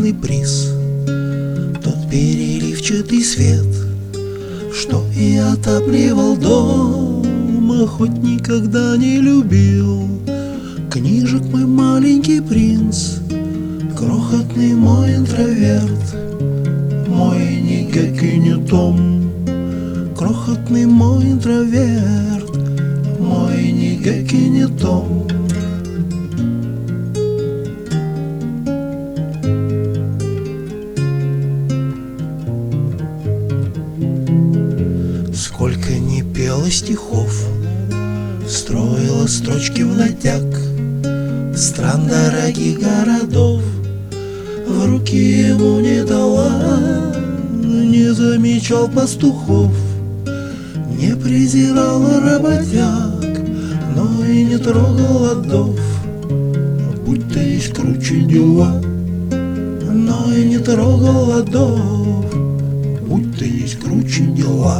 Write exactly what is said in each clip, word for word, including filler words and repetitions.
главный приз, тот переливчатый свет, что и отапливал дом, а хоть никогда не любил книжек мой маленький принц, крохотный мой интроверт, мой ни Гек и не Том, крохотный мой интроверт, мой ни Гек и не Том. Сколько не пела стихов, строила строчки в натяг, стран дорогих городов в руки ему не дала, не замечал пастухов, не презирал работяг, но и не трогал отдов, будь то есть круче дела, но и не трогал отдов, будь то есть круче дела.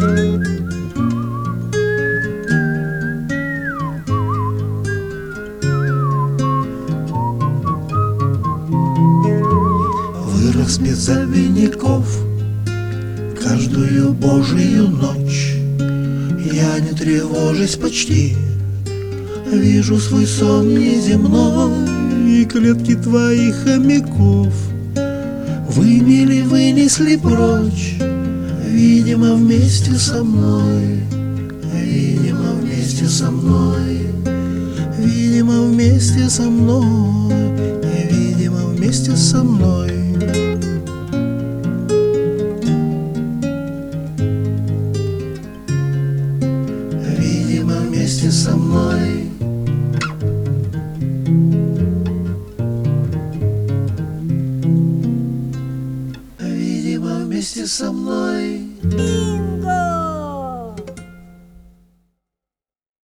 Вырос без обиняков каждую божию ночь, я, не тревожась почти, вижу свой сон неземной, и клетки твоих хомяков вымели, вынесли прочь, видимо, вместе со мной, видимо, вместе со мной, видимо, вместе со мной, видимо, вместе со мной. Видимо, вместе со мной. Видимо, вместе со мной.